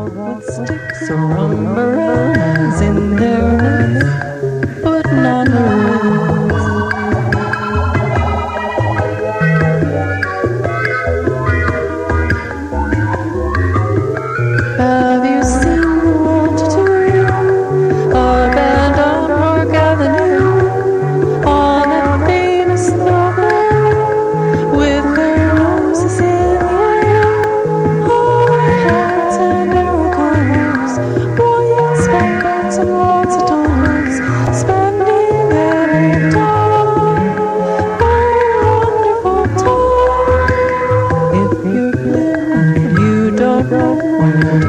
with sticks or umbrellas in their hands, putting on the roof. Have you seen the multitude, a band on Park Avenue, on a famous thoroughfare, with their noses in the air, hard hats and arrow collars, brilliant spectacles and lots of dollars, spending every dollar for a wonderful time. If you're blind, you don't know when